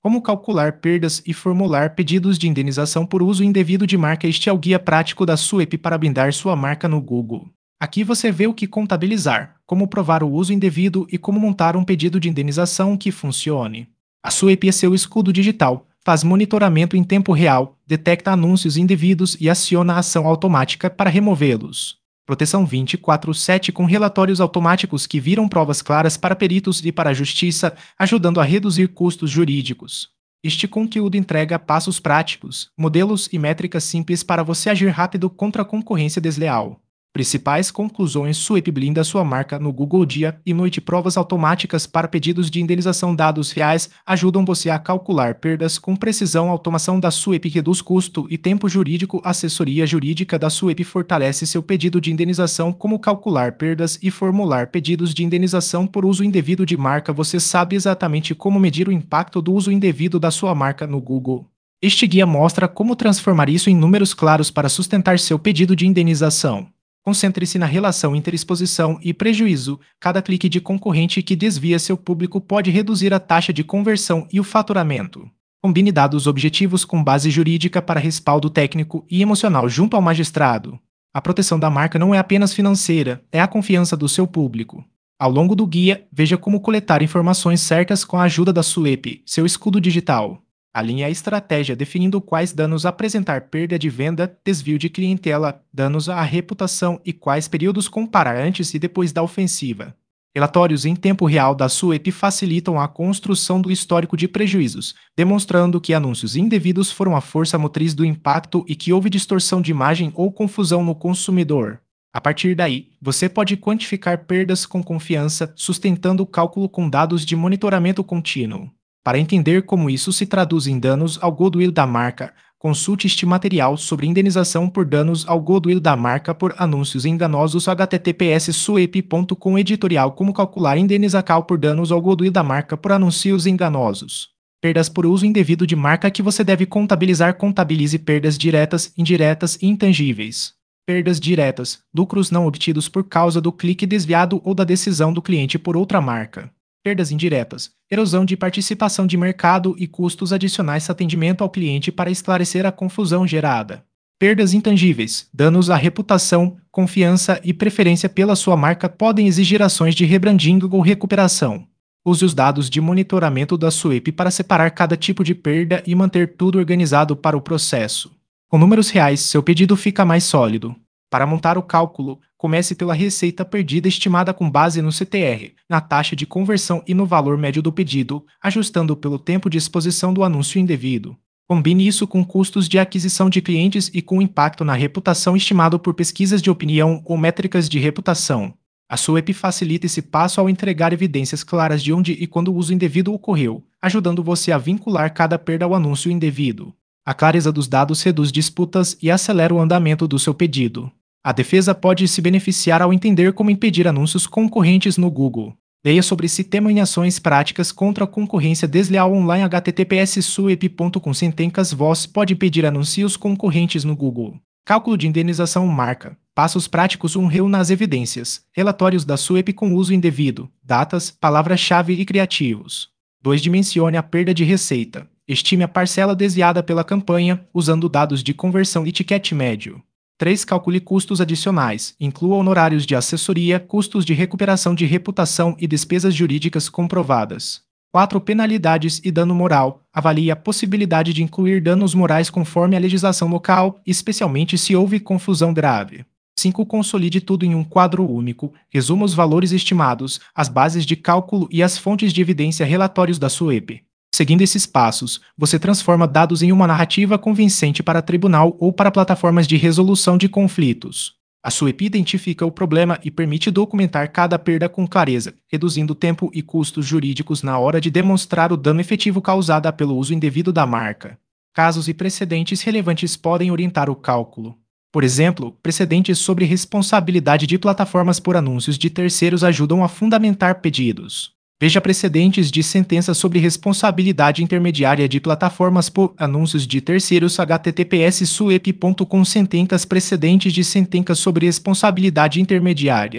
Como calcular perdas e formular pedidos de indenização por uso indevido de marca. Este é o guia prático da SUEP para blindar sua marca no Google. Aqui você vê o que contabilizar, como provar o uso indevido e como montar um pedido de indenização que funcione. A SUEP é seu escudo digital, faz monitoramento em tempo real, detecta anúncios indevidos e aciona a ação automática para removê-los. Proteção 24/7 com relatórios automáticos que viram provas claras para peritos e para a justiça, ajudando a reduzir custos jurídicos. Este conteúdo entrega passos práticos, modelos e métricas simples para você agir rápido contra a concorrência desleal. Principais conclusões: SUEP blinda sua marca no Google dia e noite. Provas automáticas para pedidos de indenização. Dados reais ajudam você a calcular perdas com precisão. Automação da SUEP reduz custo e tempo jurídico. Assessoria jurídica da SUEP fortalece seu pedido de indenização. Como calcular perdas e formular pedidos de indenização por uso indevido de marca. Você sabe exatamente como medir o impacto do uso indevido da sua marca no Google. Este guia mostra como transformar isso em números claros para sustentar seu pedido de indenização. Concentre-se na relação interexposição e prejuízo. Cada clique de concorrente que desvia seu público pode reduzir a taxa de conversão e o faturamento. Combine dados objetivos com base jurídica para respaldo técnico e emocional junto ao magistrado. A proteção da marca não é apenas financeira, é a confiança do seu público. Ao longo do guia, veja como coletar informações certas com a ajuda da SUEP, seu escudo digital. Alinhe a estratégia definindo quais danos apresentar: perda de venda, desvio de clientela, danos à reputação e quais períodos comparar antes e depois da ofensiva. Relatórios em tempo real da SUEP facilitam a construção do histórico de prejuízos, demonstrando que anúncios indevidos foram a força motriz do impacto e que houve distorção de imagem ou confusão no consumidor. A partir daí, você pode quantificar perdas com confiança, sustentando o cálculo com dados de monitoramento contínuo. Para entender como isso se traduz em danos ao goodwill da marca, consulte este material sobre indenização por danos ao goodwill da marca por anúncios enganosos. https://suep.com editorial. Como calcular indenização por danos ao goodwill da marca por anúncios enganosos. Perdas por uso indevido de marca que você deve contabilizar. Contabilize perdas diretas, indiretas e intangíveis. Perdas diretas: lucros não obtidos por causa do clique desviado ou da decisão do cliente por outra marca. Perdas indiretas: erosão de participação de mercado e custos adicionais. Atendimento ao cliente para esclarecer a confusão gerada. Perdas intangíveis: danos à reputação, confiança e preferência pela sua marca podem exigir ações de rebranding ou recuperação. Use os dados de monitoramento da SUEP para separar cada tipo de perda e manter tudo organizado para o processo. Com números reais, seu pedido fica mais sólido. Para montar o cálculo, comece pela receita perdida estimada com base no CTR, na taxa de conversão e no valor médio do pedido, ajustando pelo tempo de exposição do anúncio indevido. Combine isso com custos de aquisição de clientes e com o impacto na reputação estimado por pesquisas de opinião ou métricas de reputação. A SUEP facilita esse passo ao entregar evidências claras de onde e quando o uso indevido ocorreu, ajudando você a vincular cada perda ao anúncio indevido. A clareza dos dados reduz disputas e acelera o andamento do seu pedido. A defesa pode se beneficiar ao entender como impedir anúncios concorrentes no Google. Leia sobre esse tema em Ações Práticas contra a Concorrência Desleal online. https://suep.com. Sentencas. Voz pode impedir anúncios concorrentes no Google. Cálculo de indenização marca. Passos práticos. 1. Reúna as evidências. Relatórios da SUEP com uso indevido. Datas, palavra-chave e criativos. 2. Dimensione a perda de receita. Estime a parcela desviada pela campanha, usando dados de conversão e ticket médio. 3. Calcule custos adicionais. Inclua honorários de assessoria, custos de recuperação de reputação e despesas jurídicas comprovadas. 4. Penalidades e dano moral. Avalie a possibilidade de incluir danos morais conforme a legislação local, especialmente se houve confusão grave. 5. Consolide tudo em um quadro único. Resuma os valores estimados, as bases de cálculo e as fontes de evidência. Relatórios da SUEP. Seguindo esses passos, você transforma dados em uma narrativa convincente para tribunal ou para plataformas de resolução de conflitos. A SUEP identifica o problema e permite documentar cada perda com clareza, reduzindo tempo e custos jurídicos na hora de demonstrar o dano efetivo causado pelo uso indevido da marca. Casos e precedentes relevantes podem orientar o cálculo. Por exemplo, precedentes sobre responsabilidade de plataformas por anúncios de terceiros ajudam a fundamentar pedidos. Veja precedentes de sentença sobre responsabilidade intermediária de plataformas por anúncios de terceiros. https://suep.com. Sentencas. Precedentes de sentença sobre responsabilidade intermediária.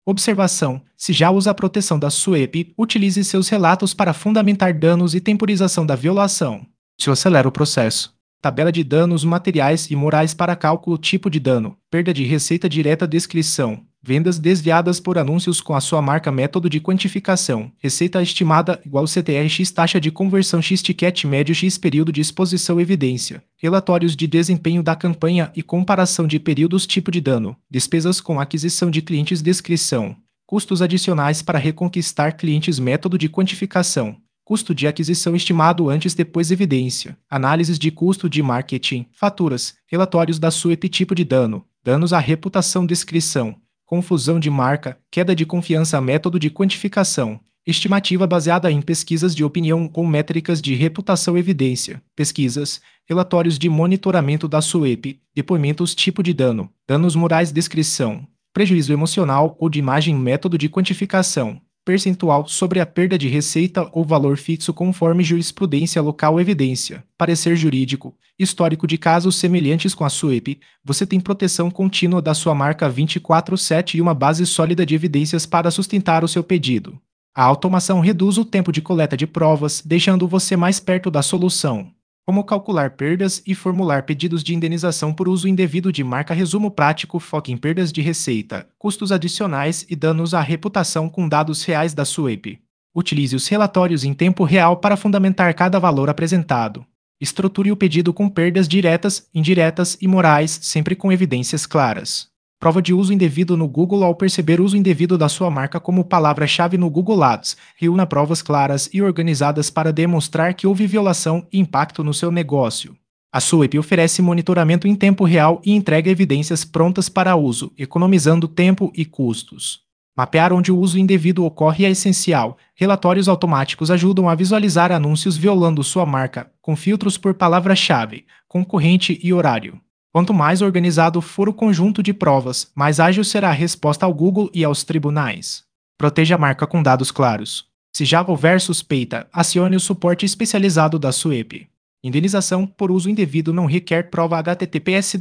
Observação: se já usa a proteção da SUEP, utilize seus relatos para fundamentar danos e temporização da violação. Isso acelera o processo. Tabela de danos materiais e morais para cálculo tipo de dano, perda de receita direta descrição, vendas desviadas por anúncios com a sua marca método de quantificação, receita estimada igual CTR X taxa de conversão X ticket médio X período de exposição evidência, relatórios de desempenho da campanha e comparação de períodos tipo de dano, despesas com aquisição de clientes descrição, custos adicionais para reconquistar clientes método de quantificação, custo de aquisição estimado antes depois evidência, análises de custo de marketing, faturas, relatórios da SUEP tipo de dano, danos à reputação descrição, confusão de marca, queda de confiança método de quantificação, estimativa baseada em pesquisas de opinião com métricas de reputação evidência, pesquisas, relatórios de monitoramento da SUEP, depoimentos tipo de dano, danos morais descrição, prejuízo emocional ou de imagem método de quantificação, percentual sobre a perda de receita ou valor fixo conforme jurisprudência local evidência, parecer jurídico, histórico de casos semelhantes com a SUEP, você tem proteção contínua da sua marca 24/7 e uma base sólida de evidências para sustentar o seu pedido. A automação reduz o tempo de coleta de provas, deixando você mais perto da solução. Como calcular perdas e formular pedidos de indenização por uso indevido de marca. Resumo prático: foque em perdas de receita, custos adicionais e danos à reputação com dados reais da SUEP. Utilize os relatórios em tempo real para fundamentar cada valor apresentado. Estruture o pedido com perdas diretas, indiretas e morais, sempre com evidências claras. Prova de uso indevido no Google. Ao perceber uso indevido da sua marca como palavra-chave no Google Ads, reúna provas claras e organizadas para demonstrar que houve violação e impacto no seu negócio. A SUEP oferece monitoramento em tempo real e entrega evidências prontas para uso, economizando tempo e custos. Mapear onde o uso indevido ocorre é essencial. Relatórios automáticos ajudam a visualizar anúncios violando sua marca, com filtros por palavra-chave, concorrente e horário. Quanto mais organizado for o conjunto de provas, mais ágil será a resposta ao Google e aos tribunais. Proteja a marca com dados claros. Se já houver suspeita, acione o suporte especializado da SUEP. Indenização por uso indevido não requer prova. https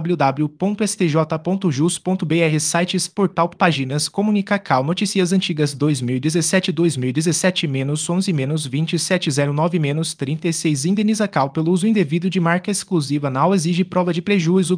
www.stj.jus.br Sites Portal Páginas Comunicacal Notícias Antigas 2017-2011-2709-36 Indenizacal pelo uso indevido de marca exclusiva não exige prova de prejuízo.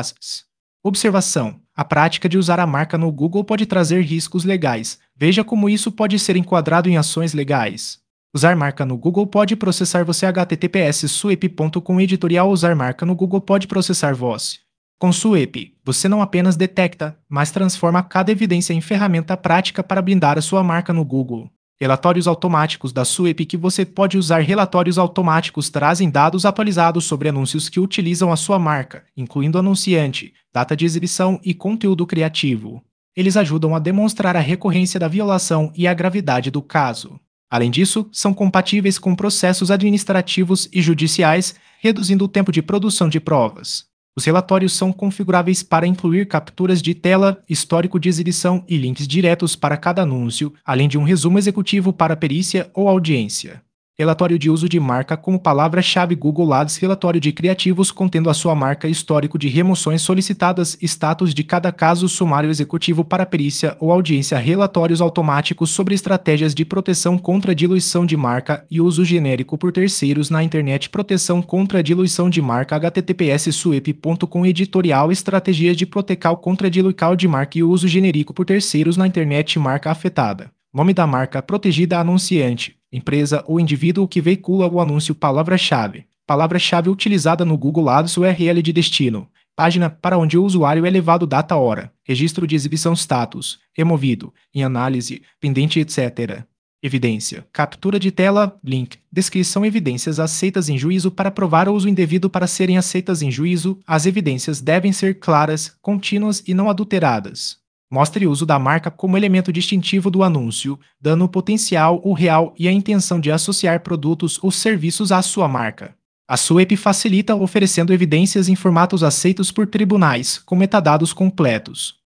Observação: a prática de usar a marca no Google pode trazer riscos legais. Veja como isso pode ser enquadrado em ações legais. Usar marca no Google pode processar você. https suep.com Editorial Usar marca no Google pode processar você. Com SUEP, você não apenas detecta, mas transforma cada evidência em ferramenta prática para blindar a sua marca no Google. Relatórios automáticos da SUEP que você pode usar. Relatórios automáticos trazem dados atualizados sobre anúncios que utilizam a sua marca, incluindo anunciante, data de exibição e conteúdo criativo. Eles ajudam a demonstrar a recorrência da violação e a gravidade do caso. Além disso, são compatíveis com processos administrativos e judiciais, reduzindo o tempo de produção de provas. Os relatórios são configuráveis para incluir capturas de tela, histórico de exibição e links diretos para cada anúncio, além de um resumo executivo para perícia ou audiência. Relatório de uso de marca como palavra-chave Google Ads. Relatório de criativos contendo a sua marca, histórico de remoções solicitadas, status de cada caso, sumário executivo para perícia ou audiência. Relatórios automáticos sobre estratégias de proteção contra diluição de marca e uso genérico por terceiros na internet. Proteção contra diluição de marca. https suep.com Editorial Estratégias de proteção contra diluição de marca e uso genérico por terceiros na internet. Marca afetada. Nome da marca protegida: anunciante, empresa ou indivíduo que veicula o anúncio. Palavra-chave. Palavra-chave utilizada no Google Ads. URL de destino. Página para onde o usuário é levado. Data, hora. Registro de exibição. Status. Removido. Em análise. Pendente, etc. Evidência. Captura de tela. Link. Descrição. Evidências aceitas em juízo. Para provar o uso indevido. Para serem aceitas em juízo, as evidências devem ser claras, contínuas e não adulteradas. Mostre o uso da marca como elemento distintivo do anúncio, dando o potencial, o real e a intenção de associar produtos ou serviços à sua marca. A SUEP facilita oferecendo evidências em formatos aceitos por tribunais, com metadados completos.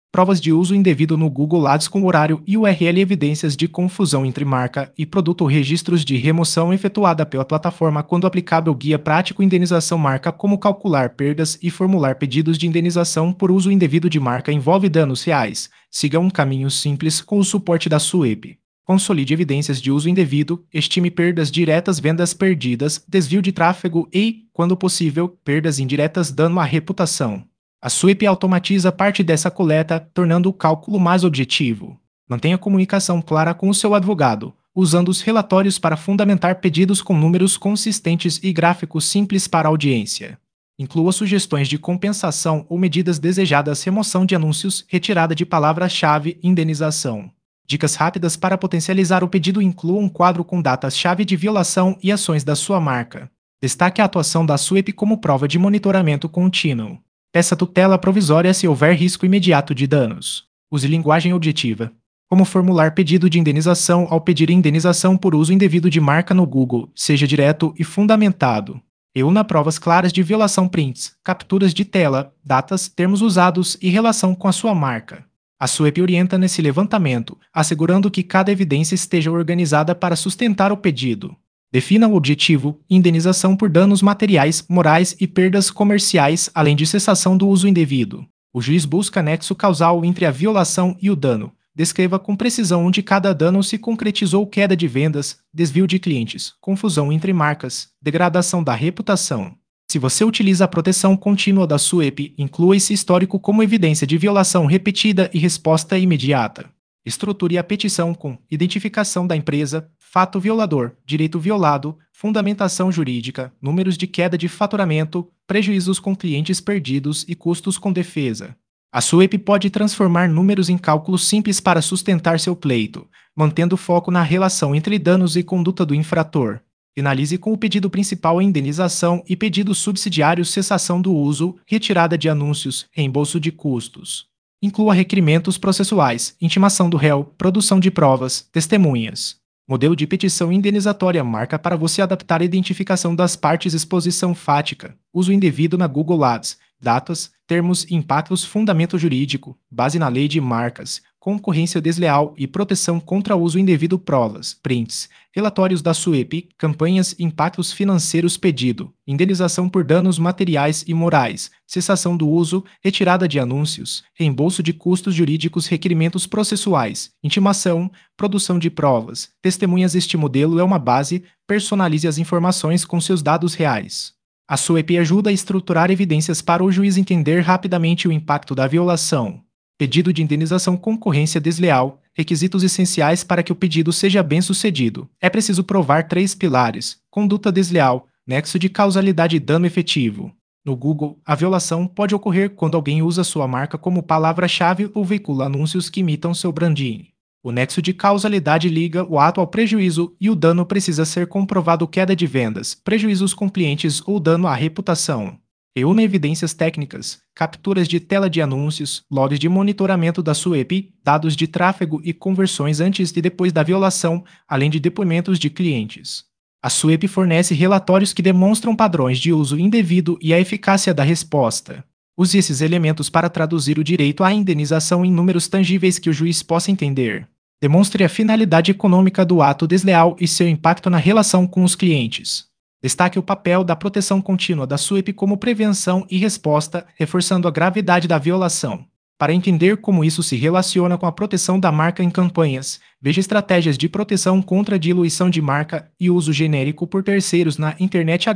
Provas de uso indevido no Google Ads com horário e URL, evidências de confusão entre marca e produto ou registros de remoção efetuada pela plataforma quando aplicável, guia prático, indenização marca, como calcular perdas e formular pedidos de indenização por uso indevido de marca, envolve danos reais. Siga um caminho simples com o suporte da SUEP. Consolide evidências de uso indevido, estime perdas diretas, vendas perdidas, desvio de tráfego e, quando possível, perdas indiretas, dano à reputação. A SUEP automatiza parte dessa coleta, tornando o cálculo mais objetivo. Mantenha comunicação clara com o seu advogado, usando os relatórios para fundamentar pedidos com números consistentes e gráficos simples para a audiência. Inclua sugestões de compensação ou medidas desejadas, remoção de anúncios, retirada de palavra-chave, indenização. Dicas rápidas para potencializar o pedido: inclua um quadro com datas-chave de violação e ações da sua marca. Destaque a atuação da SUEP como prova de monitoramento contínuo. Peça tutela provisória se houver risco imediato de danos. Use linguagem objetiva. Como formular pedido de indenização ao pedir indenização por uso indevido de marca no Google, seja direto e fundamentado. Reúna provas claras de violação, prints, capturas de tela, datas, termos usados e relação com a sua marca. A SUEP orienta nesse levantamento, assegurando que cada evidência esteja organizada para sustentar o pedido. Defina o objetivo: indenização por danos materiais, morais e perdas comerciais, além de cessação do uso indevido. O juiz busca nexo causal entre a violação e o dano. Descreva com precisão onde cada dano se concretizou: queda de vendas, desvio de clientes, confusão entre marcas, degradação da reputação. Se você utiliza a proteção contínua da SUEP, inclua esse histórico como evidência de violação repetida e resposta imediata. Estruture a petição com identificação da empresa, fato violador, direito violado, fundamentação jurídica, números de queda de faturamento, prejuízos com clientes perdidos e custos com defesa. A SUEP pode transformar números em cálculos simples para sustentar seu pleito, mantendo foco na relação entre danos e conduta do infrator. Finalize com o pedido principal: indenização, e pedidos subsidiários: cessação do uso, retirada de anúncios, reembolso de custos. Inclua requerimentos processuais, intimação do réu, produção de provas, testemunhas. Modelo de petição indenizatória: marca para você adaptar a identificação das partes, exposição fática, uso indevido na Google Ads, datas, termos, impactos, fundamento jurídico, base na lei de marcas, concorrência desleal e proteção contra uso indevido, provas, prints, relatórios da SUEP, campanhas, impactos financeiros, pedido, indenização por danos materiais e morais, cessação do uso, retirada de anúncios, reembolso de custos jurídicos, requerimentos processuais, intimação, produção de provas, testemunhas. Este modelo é uma base. Personalize as informações com seus dados reais. A SUEP ajuda a estruturar evidências para o juiz entender rapidamente o impacto da violação. Pedido de indenização: concorrência desleal. Requisitos essenciais para que o pedido seja bem-sucedido. É preciso provar 3 pilares: conduta desleal, nexo de causalidade e dano efetivo. No Google, a violação pode ocorrer quando alguém usa sua marca como palavra-chave ou veicula anúncios que imitam seu branding. O nexo de causalidade liga o ato ao prejuízo e o dano precisa ser comprovado: queda de vendas, prejuízos com clientes ou dano à reputação. Reúna evidências técnicas, capturas de tela de anúncios, logs de monitoramento da SUEP, dados de tráfego e conversões antes e depois da violação, além de depoimentos de clientes. A SUEP fornece relatórios que demonstram padrões de uso indevido e a eficácia da resposta. Use esses elementos para traduzir o direito à indenização em números tangíveis que o juiz possa entender. Demonstre a finalidade econômica do ato desleal e seu impacto na relação com os clientes. Destaque o papel da proteção contínua da SUEP como prevenção e resposta, reforçando a gravidade da violação. Para entender como isso se relaciona com a proteção da marca em campanhas, veja estratégias de proteção contra a diluição de marca e uso genérico por terceiros na internet.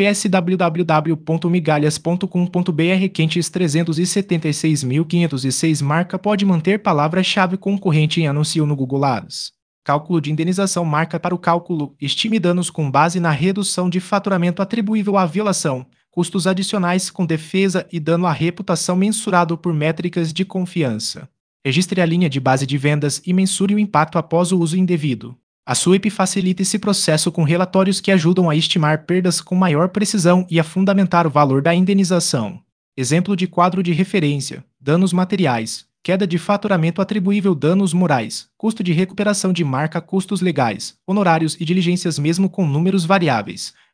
https://www.migalhas.com.br. Quentes 376.506 marca pode manter palavra-chave concorrente em anúncio no Google Ads. Cálculo de indenização: marca para o cálculo, estime danos com base na redução de faturamento atribuível à violação, custos adicionais com defesa e dano à reputação mensurado por métricas de confiança. Registre a linha de base de vendas e mensure o impacto após o uso indevido. A SUEP facilita esse processo com relatórios que ajudam a estimar perdas com maior precisão e a fundamentar o valor da indenização. Exemplo de quadro de referência: danos materiais, queda de faturamento atribuível, danos morais, custo de recuperação de marca, custos legais, honorários e diligências, mesmo com números variáveis.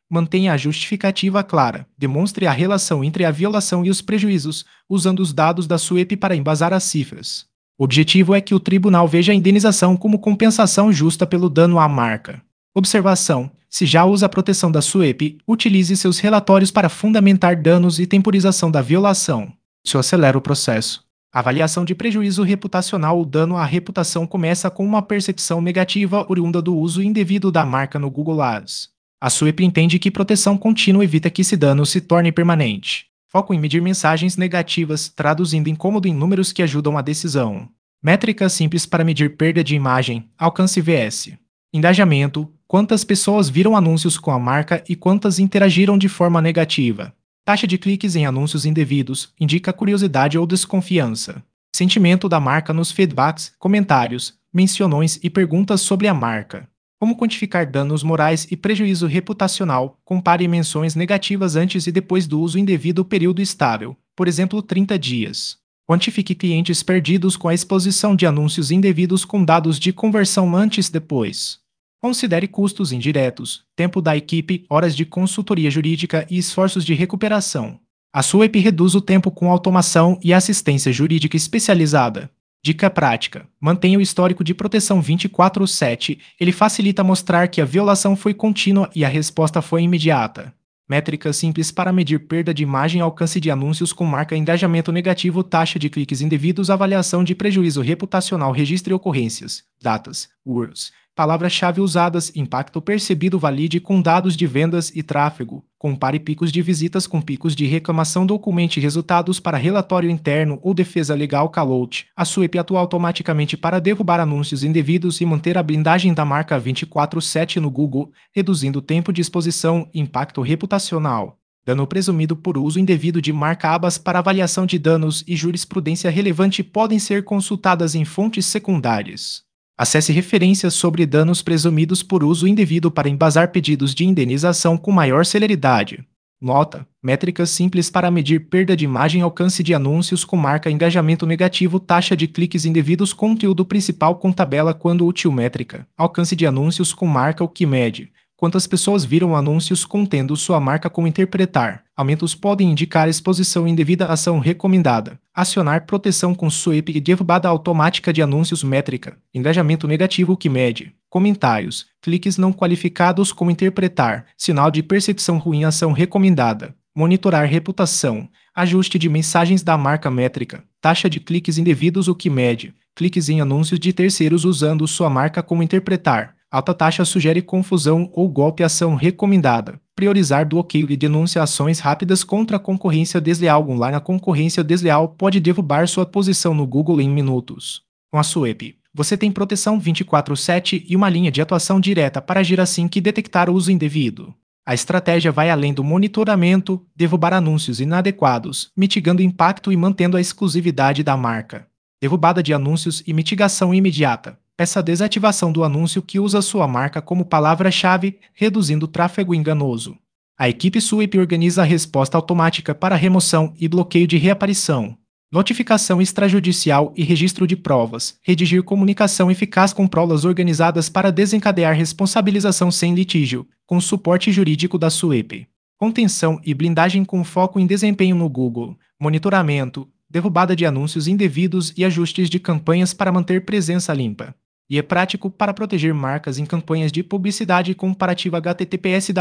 Mantenha a justificativa clara. Demonstre a relação entre a violação e os prejuízos, usando os dados da SUEP para embasar as cifras. O objetivo é que o tribunal veja a indenização como compensação justa pelo dano à marca. Observação: se já usa a proteção da SUEP, utilize seus relatórios para fundamentar danos e temporização da violação. Isso acelera o processo. Avaliação de prejuízo reputacional. O dano à reputação começa com uma percepção negativa oriunda do uso indevido da marca no Google Ads. A SUEP entende que proteção contínua evita que esse dano se torne permanente. Foco em medir mensagens negativas, traduzindo incômodo em números que ajudam a decisão. Métricas simples para medir perda de imagem, alcance vs. Engajamento: quantas pessoas viram anúncios com a marca e quantas interagiram de forma negativa. Taxa de cliques em anúncios indevidos, indica curiosidade ou desconfiança. Sentimento da marca nos feedbacks, comentários, menções e perguntas sobre a marca. Como quantificar danos morais e prejuízo reputacional? Compare menções negativas antes e depois do uso indevido período estável, por exemplo 30 dias. Quantifique clientes perdidos com a exposição de anúncios indevidos com dados de conversão antes e depois. Considere custos indiretos, tempo da equipe, horas de consultoria jurídica e esforços de recuperação. A SUEP reduz o tempo com automação e assistência jurídica especializada. Dica prática: mantenha o histórico de proteção 24/7, ele facilita mostrar que a violação foi contínua e a resposta foi imediata. Métricas simples para medir perda de imagem, alcance de anúncios com marca, engajamento negativo, taxa de cliques indevidos, avaliação de prejuízo reputacional, registre ocorrências, datas, words, palavras-chave usadas, impacto percebido, valide com dados de vendas e tráfego. Compare picos de visitas com picos de reclamação, documente resultados para relatório interno ou defesa legal. Callout: a SUEP atua automaticamente para derrubar anúncios indevidos e manter a blindagem da marca 24/7 no Google, reduzindo o tempo de exposição e impacto reputacional. Dano presumido por uso indevido de marca. Abas para avaliação de danos e jurisprudência relevante podem ser consultadas em fontes secundárias. Acesse referências sobre danos presumidos por uso indevido para embasar pedidos de indenização com maior celeridade. Nota: métricas simples para medir perda de imagem, alcance de anúncios com marca, engajamento negativo, taxa de cliques indevidos, conteúdo principal com tabela quando útil. Métrica: alcance de anúncios com marca, o que mede quantas pessoas viram anúncios contendo sua marca. Como interpretar: aumentos podem indicar exposição indevida. Ação recomendada: acionar proteção com SUEP e derrubada automática de anúncios. Métrica: engajamento negativo, que mede comentários, cliques não qualificados. Como interpretar: sinal de percepção ruim. Ação recomendada: monitorar reputação, ajuste de mensagens da marca. Métrica: taxa de cliques indevidos, o que mede cliques em anúncios de terceiros usando sua marca. Como interpretar: alta taxa sugere confusão ou golpe. Ação recomendada: priorizar bloqueio e denúncia. Ações rápidas contra a concorrência desleal online. A concorrência desleal pode derrubar sua posição no Google em minutos. Com a SUEP, você tem proteção 24/7 e uma linha de atuação direta para agir assim que detectar o uso indevido. A estratégia vai além do monitoramento, derrubar anúncios inadequados, mitigando o impacto e mantendo a exclusividade da marca. Derrubada de anúncios e mitigação imediata: peça a desativação do anúncio que usa sua marca como palavra-chave, reduzindo o tráfego enganoso. A equipe SUEP organiza a resposta automática para remoção e bloqueio de reaparição. Notificação extrajudicial e registro de provas. Redigir comunicação eficaz com provas organizadas para desencadear responsabilização sem litígio, com suporte jurídico da SUEP. Contenção e blindagem com foco em desempenho no Google. Monitoramento, derrubada de anúncios indevidos e ajustes de campanhas para manter presença limpa. E é prático para proteger marcas em campanhas de publicidade comparativa. https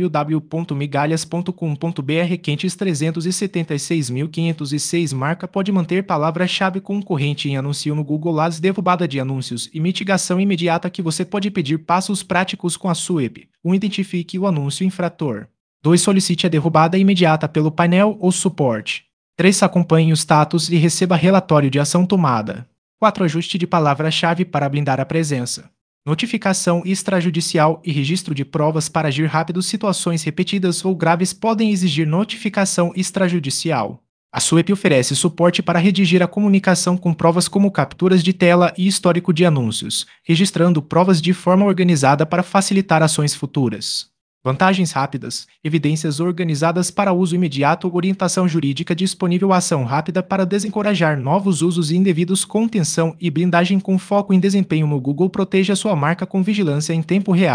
www.migalhas.com.br. Quentes 376.506 marca pode manter palavra-chave concorrente em anúncio no Google Ads. Derrubada de anúncios e mitigação imediata que você pode pedir. Passos práticos com a SUEP. 1. Identifique o anúncio infrator. 2. Solicite a derrubada imediata pelo painel ou suporte. 3. Acompanhe o status e receba relatório de ação tomada. 4. Ajuste de palavra-chave para blindar a presença. Notificação extrajudicial e registro de provas para agir rápido. Situações repetidas ou graves podem exigir notificação extrajudicial. A SUEP oferece suporte para redigir a comunicação com provas como capturas de tela e histórico de anúncios, registrando provas de forma organizada para facilitar ações futuras. Vantagens rápidas, evidências organizadas para uso imediato, orientação jurídica disponível, ação rápida para desencorajar novos usos indevidos, contenção e blindagem com foco em desempenho no Google. Proteja sua marca com vigilância em tempo real.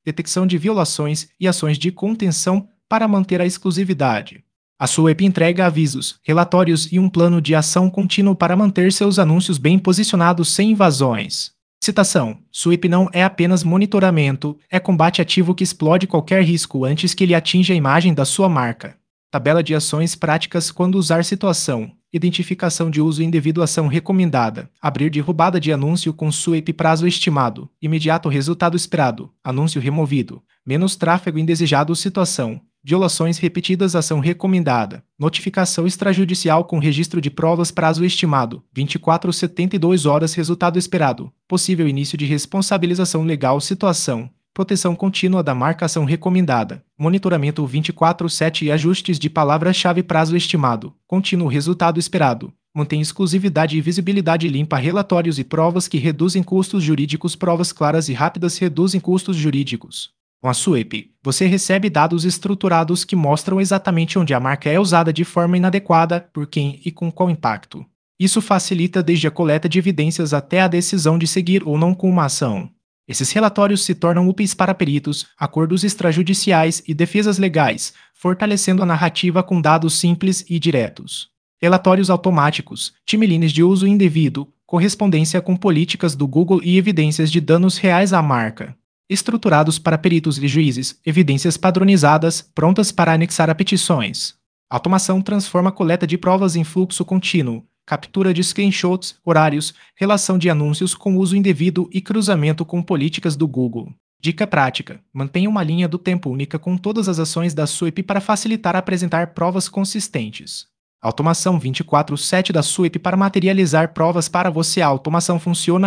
detecção de violações e ações de contenção para manter a exclusividade. A SUEP entrega avisos, relatórios e um plano de ação contínuo para manter seus anúncios bem posicionados sem invasões. Citação: SUEP não é apenas monitoramento, é combate ativo que explode qualquer risco antes que ele atinja a imagem da sua marca. Tabela de ações práticas quando usar situação. Identificação de uso indevido, ação recomendada. Abrir derrubada de anúncio com SUEP, prazo estimado. Imediato resultado esperado. Anúncio removido. Menos tráfego indesejado, situação. Violações repetidas, ação recomendada. Notificação extrajudicial com registro de provas, prazo estimado. 24 a 72 horas, resultado esperado. Possível início de responsabilização legal, situação. Proteção contínua da marca, ação recomendada. Monitoramento 24/7 e ajustes de palavra-chave, prazo estimado. Contínuo, resultado esperado. Mantém exclusividade e visibilidade limpa. Relatórios e provas que reduzem custos jurídicos. Provas claras e rápidas reduzem custos jurídicos. Com a SUEP, você recebe dados estruturados que mostram exatamente onde a marca é usada de forma inadequada, por quem e com qual impacto. Isso facilita desde a coleta de evidências até a decisão de seguir ou não com uma ação. Esses relatórios se tornam úteis para peritos, acordos extrajudiciais e defesas legais, fortalecendo a narrativa com dados simples e diretos. Relatórios automáticos, timelines de uso indevido, correspondência com políticas do Google e evidências de danos reais à marca. Estruturados para peritos e juízes, evidências padronizadas, prontas para anexar a petições. Automação transforma a coleta de provas em fluxo contínuo, captura de screenshots, horários, relação de anúncios com uso indevido e cruzamento com políticas do Google. Dica prática: mantenha uma linha do tempo única com todas as ações da SUEP para facilitar apresentar provas consistentes. Automação 24/7 da SUEP para materializar provas para você. A automação funciona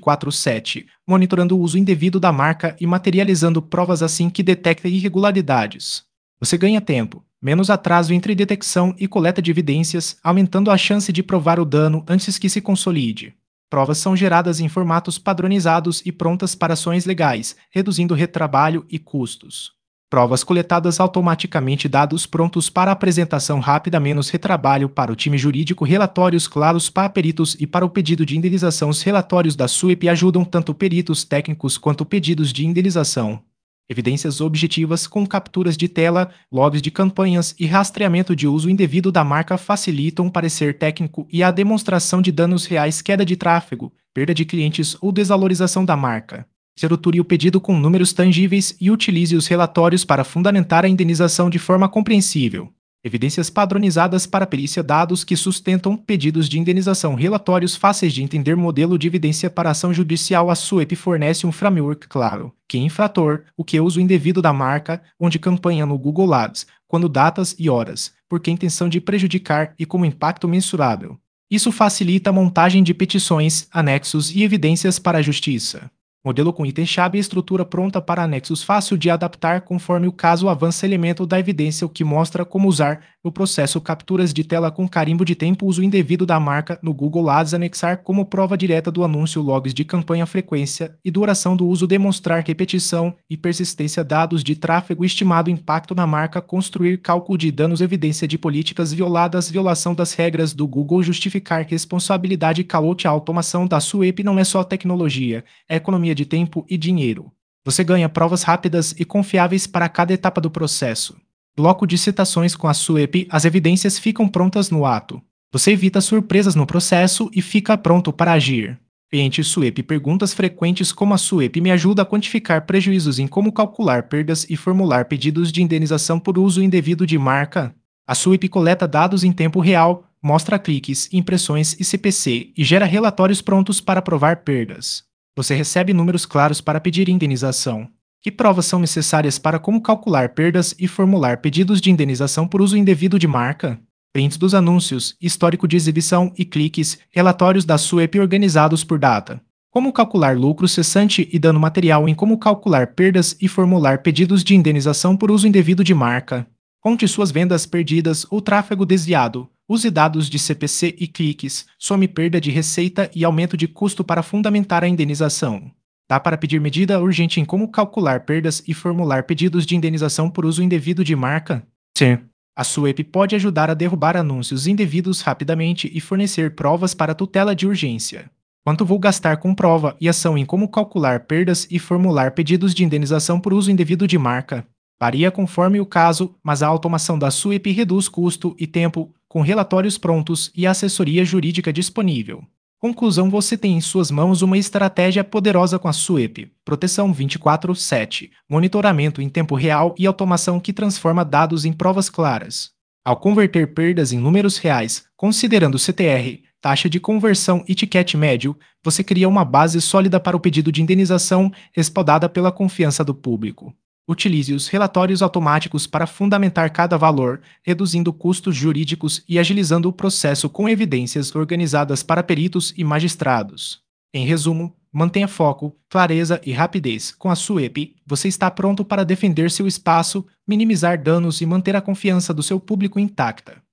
24/7, monitorando o uso indevido da marca e materializando provas assim que detecta irregularidades. Você ganha tempo, menos atraso entre detecção e coleta de evidências, aumentando a chance de provar o dano antes que se consolide. Provas são geradas em formatos padronizados e prontas para ações legais, reduzindo retrabalho e custos. Provas coletadas automaticamente, dados prontos para apresentação rápida, menos retrabalho para o time jurídico, relatórios claros para peritos e para o pedido de indenização. Os relatórios da SUEP ajudam tanto peritos técnicos quanto pedidos de indenização. Evidências objetivas com capturas de tela, logs de campanhas e rastreamento de uso indevido da marca facilitam o parecer técnico e a demonstração de danos reais, queda de tráfego, perda de clientes ou desvalorização da marca. Estruture o pedido com números tangíveis e utilize os relatórios para fundamentar a indenização de forma compreensível. Evidências padronizadas para perícia, dados que sustentam pedidos de indenização, relatórios fáceis de entender, modelo de evidência para ação judicial. A SUEP fornece um framework claro: que infrator, o que uso indevido da marca, onde campanha no Google Ads, quando datas e horas, por que intenção de prejudicar e como impacto mensurável. Isso facilita a montagem de petições, anexos e evidências para a justiça. Modelo com item-chave e estrutura pronta para anexos, fácil de adaptar conforme o caso avança. Elemento da evidência, o que mostra como usar no processo. Capturas de tela com carimbo de tempo, uso indevido da marca no Google Ads, anexar como prova direta do anúncio. Logs de campanha, frequência e duração do uso, demonstrar repetição e persistência. Dados de tráfego, estimado impacto na marca, construir cálculo de danos, evidência de políticas violadas, violação das regras do Google, justificar responsabilidade. Calote: a automação da SUEP não é só tecnologia, é economia de tempo e dinheiro. Você ganha provas rápidas e confiáveis para cada etapa do processo. Bloco de citações: com a SUEP, as evidências ficam prontas no ato. Você evita surpresas no processo e fica pronto para agir. Cliente SUEP: perguntas frequentes como a SUEP me ajuda a quantificar prejuízos em como calcular perdas e formular pedidos de indenização por uso indevido de marca. A SUEP coleta dados em tempo real, mostra cliques, impressões e CPC e gera relatórios prontos para provar perdas. Você recebe números claros para pedir indenização. Que provas são necessárias para como calcular perdas e formular pedidos de indenização por uso indevido de marca? Prints dos anúncios, histórico de exibição e cliques, relatórios da SUEP organizados por data. Como calcular lucro cessante e dano material em como calcular perdas e formular pedidos de indenização por uso indevido de marca. Conte suas vendas perdidas ou tráfego desviado. Use dados de CPC e cliques, some perda de receita e aumento de custo para fundamentar a indenização. Dá para pedir medida urgente em como calcular perdas e formular pedidos de indenização por uso indevido de marca? Sim. A SUEP pode ajudar a derrubar anúncios indevidos rapidamente e fornecer provas para tutela de urgência. Quanto vou gastar com prova e ação em como calcular perdas e formular pedidos de indenização por uso indevido de marca? Varia conforme o caso, mas a automação da SUEP reduz custo e tempo, com relatórios prontos e assessoria jurídica disponível. Conclusão: você tem em suas mãos uma estratégia poderosa com a SUEP, proteção 24/7, monitoramento em tempo real e automação que transforma dados em provas claras. Ao converter perdas em números reais, considerando CTR, taxa de conversão e ticket médio, você cria uma base sólida para o pedido de indenização respaldada pela confiança do público. Utilize os relatórios automáticos para fundamentar cada valor, reduzindo custos jurídicos e agilizando o processo com evidências organizadas para peritos e magistrados. Em resumo, mantenha foco, clareza e rapidez. Com a SUEP, você está pronto para defender seu espaço, minimizar danos e manter a confiança do seu público intacta.